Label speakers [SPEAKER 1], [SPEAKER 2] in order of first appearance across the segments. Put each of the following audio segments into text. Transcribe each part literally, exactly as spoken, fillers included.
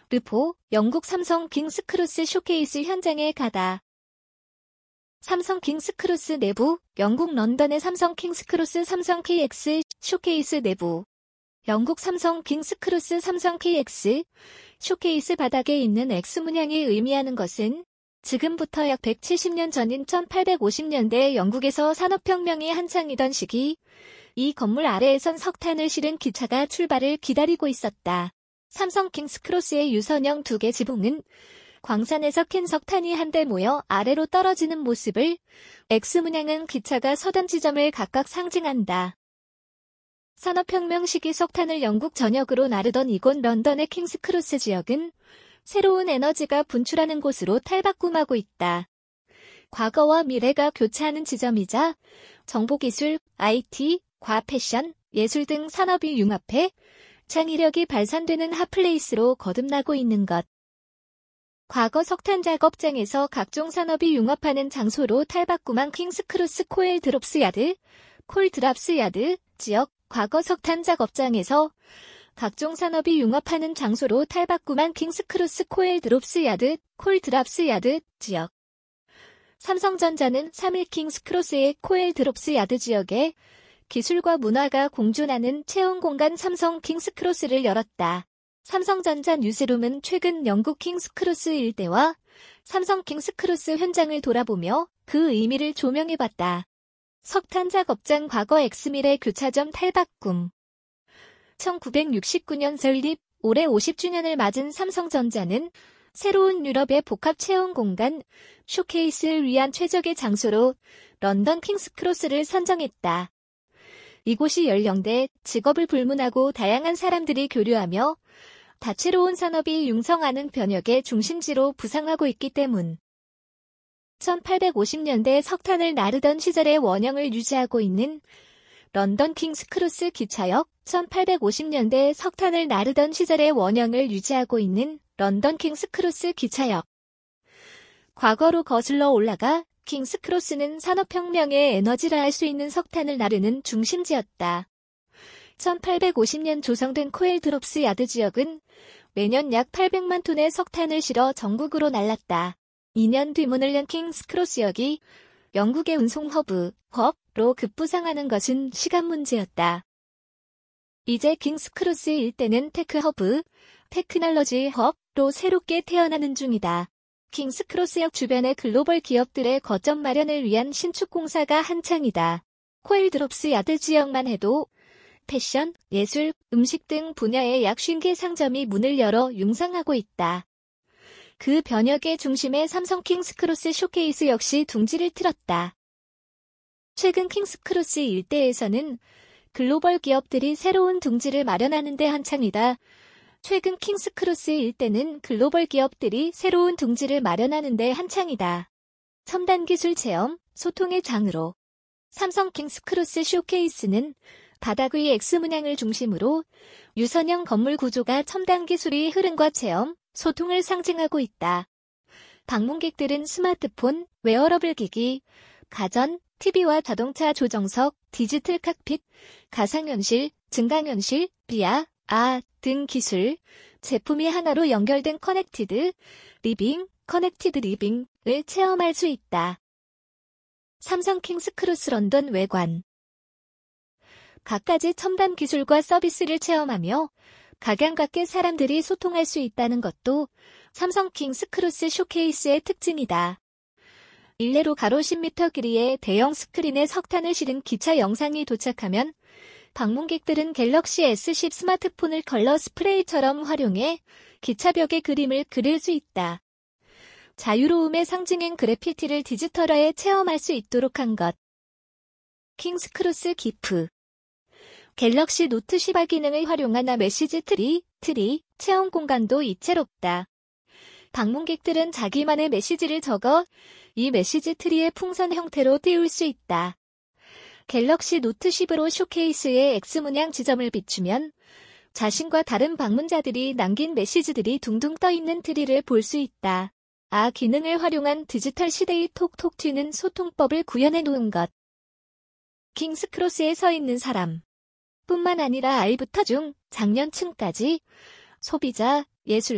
[SPEAKER 1] 르포, 영국 삼성 킹스크로스 쇼케이스 현장에 가다. 삼성 킹스크로스 내부, 영국 런던의 삼성 킹스크로스 삼성 케이엑스 쇼케이스 내부. 영국 삼성 킹스크로스 삼성 케이엑스 쇼케이스 바닥에 있는 X 문양이 의미하는 것은 지금부터 약 백칠십 년 전인 천팔백오십 년대 영국에서 산업혁명이 한창이던 시기, 이 건물 아래에선 석탄을 실은 기차가 출발을 기다리고 있었다. 삼성 킹스크로스의 유선형 두 개 지붕은 광산에서 캔 석탄이 한데 모여 아래로 떨어지는 모습을, X 문양은 기차가 서던 지점을 각각 상징한다. 산업혁명 시기 석탄을 영국 전역으로 나르던 이곳 런던의 킹스크로스 지역은 새로운 에너지가 분출하는 곳으로 탈바꿈하고 있다. 과거와 미래가 교차하는 지점이자 정보기술, 아이티, 과학, 패션, 예술 등 산업이 융합해 창의력이 발산되는 핫플레이스로 거듭나고 있는 것. 과거 석탄 작업장에서 각종 산업이 융합하는 장소로 탈바꿈한 킹스크로스 코엘 드롭스 야드, 콜 드랍스 야드 지역, 과거 석탄 작업장에서 각종 산업이 융합하는 장소로 탈바꿈한 킹스크로스 코엘 드롭스 야드, 콜 드랍스 야드 지역. 삼성전자는 삼 일 킹스크로스의 코엘 드롭스 야드 지역에 기술과 문화가 공존하는 체험 공간 삼성 킹스크로스를 열었다. 삼성전자 뉴스룸은 최근 영국 킹스크로스 일대와 삼성 킹스크로스 현장을 돌아보며 그 의미를 조명해봤다. 석탄 작업장 과거 엑스밀의 교차점 탈바꿈. 천구백육십구 년 설립, 올해 오십 주년을 맞은 삼성전자는 새로운 유럽의 복합 체험 공간, 쇼케이스를 위한 최적의 장소로 런던 킹스크로스를 선정했다. 이곳이 연령대, 직업을 불문하고 다양한 사람들이 교류하며 다채로운 산업이 융성하는 변혁의 중심지로 부상하고 있기 때문. 천팔백오십 년대 석탄을 나르던 시절의 원형을 유지하고 있는 런던 킹스크로스 기차역, 천팔백오십 년대 석탄을 나르던 시절의 원형을 유지하고 있는 런던 킹스크로스 기차역. 과거로 거슬러 올라가 킹스크로스는 산업혁명의 에너지라 할 수 있는 석탄을 나르는 중심지였다. 천팔백오십 년 조성된 코엘 드롭스 야드 지역은 매년 약 팔백만 톤의 석탄을 실어 전국으로 날랐다. 이 년 뒤 문을 연 킹스크로스역이 영국의 운송 허브, 헙로 급부상하는 것은 시간 문제였다. 이제 킹스크로스 일대는 테크 허브, 테크놀로지 헙로 새롭게 태어나는 중이다. 킹스크로스역 주변의 글로벌 기업들의 거점 마련을 위한 신축 공사가 한창이다. 코엘 드롭스 야드 지역만 해도 패션, 예술, 음식 등 분야의 약 오십 개 상점이 문을 열어 융성하고 있다. 그 변혁의 중심에 삼성 킹스크로스 쇼케이스 역시 둥지를 틀었다. 최근 킹스크로스 일대에서는 글로벌 기업들이 새로운 둥지를 마련하는 데 한창이다. 최근 킹스크로스 일대는 글로벌 기업들이 새로운 둥지를 마련하는 데 한창이다. 첨단 기술 체험, 소통의 장으로 삼성 킹스크로스 쇼케이스는 바닥 위 X 문양을 중심으로 유선형 건물 구조가 첨단 기술의 흐름과 체험, 소통을 상징하고 있다. 방문객들은 스마트폰, 웨어러블 기기, 가전, 티비와 자동차 조정석, 디지털 칵핏, 가상현실, 증강현실, 브이알, 아 등 기술, 제품이 하나로 연결된 커넥티드 리빙, 커넥티드 리빙을 체험할 수 있다. 삼성 킹스크로스 런던 외관. 갖가지 첨단 기술과 서비스를 체험하며 각양각계 사람들이 소통할 수 있다는 것도 삼성 킹스크로스 쇼케이스의 특징이다. 일례로 가로 십 미터 길이의 대형 스크린에 석탄을 실은 기차 영상이 도착하면 방문객들은 갤럭시 에스 십 스마트폰을 컬러 스프레이처럼 활용해 기차벽에 그림을 그릴 수 있다. 자유로움의 상징인 그래피티를 디지털화해 체험할 수 있도록 한 것. 킹스크로스 기프. 갤럭시 노트 십아 기능을 활용한 메시지 트리, 트리, 체험 공간도 이채롭다. 방문객들은 자기만의 메시지를 적어 이 메시지 트리의 풍선 형태로 띄울 수 있다. 갤럭시 노트 십으로 쇼케이스의 X 문양 지점을 비추면 자신과 다른 방문자들이 남긴 메시지들이 둥둥 떠있는 트리를 볼 수 있다. 아 기능을 활용한 디지털 시대의 톡톡 튀는 소통법을 구현해 놓은 것. 킹스크로스에 서 있는 사람 뿐만 아니라 아이부터 중, 장년층까지 소비자, 예술가,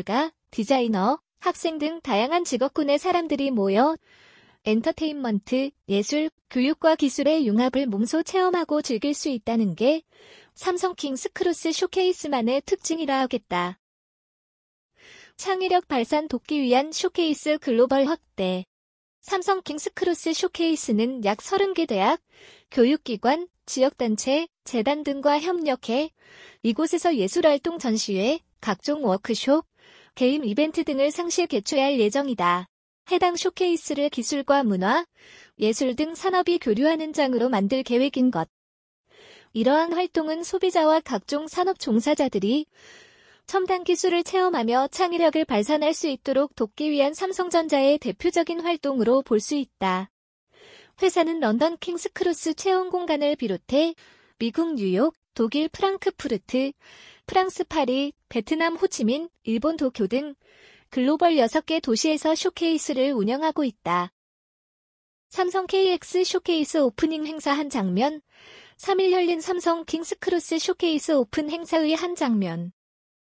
[SPEAKER 1] 디자이너, 학생 등 다양한 직업군의 사람들이 모여 엔터테인먼트, 예술, 교육과 기술의 융합을 몸소 체험하고 즐길 수 있다는 게 삼성 킹스크로스 쇼케이스만의 특징이라 하겠다. 창의력 발산 돕기 위한 쇼케이스 글로벌 확대. 삼성 킹스크로스 쇼케이스는 약 서른 개 대학, 교육기관, 지역단체, 재단 등과 협력해 이곳에서 예술활동 전시회, 각종 워크숍, 게임 이벤트 등을 상시 개최할 예정이다. 해당 쇼케이스를 기술과 문화, 예술 등 산업이 교류하는 장으로 만들 계획인 것. 이러한 활동은 소비자와 각종 산업 종사자들이 첨단 기술을 체험하며 창의력을 발산할 수 있도록 돕기 위한 삼성전자의 대표적인 활동으로 볼 수 있다. 회사는 런던 킹스크로스 체험 공간을 비롯해 미국 뉴욕, 독일 프랑크푸르트, 프랑스 파리, 베트남 호치민, 일본 도쿄 등 글로벌 여섯 개 도시에서 쇼케이스를 운영하고 있다. 삼성 케이엑스 쇼케이스 오프닝 행사 한 장면, 삼 일 열린 삼성 킹스크로스 쇼케이스 오픈 행사의 한 장면.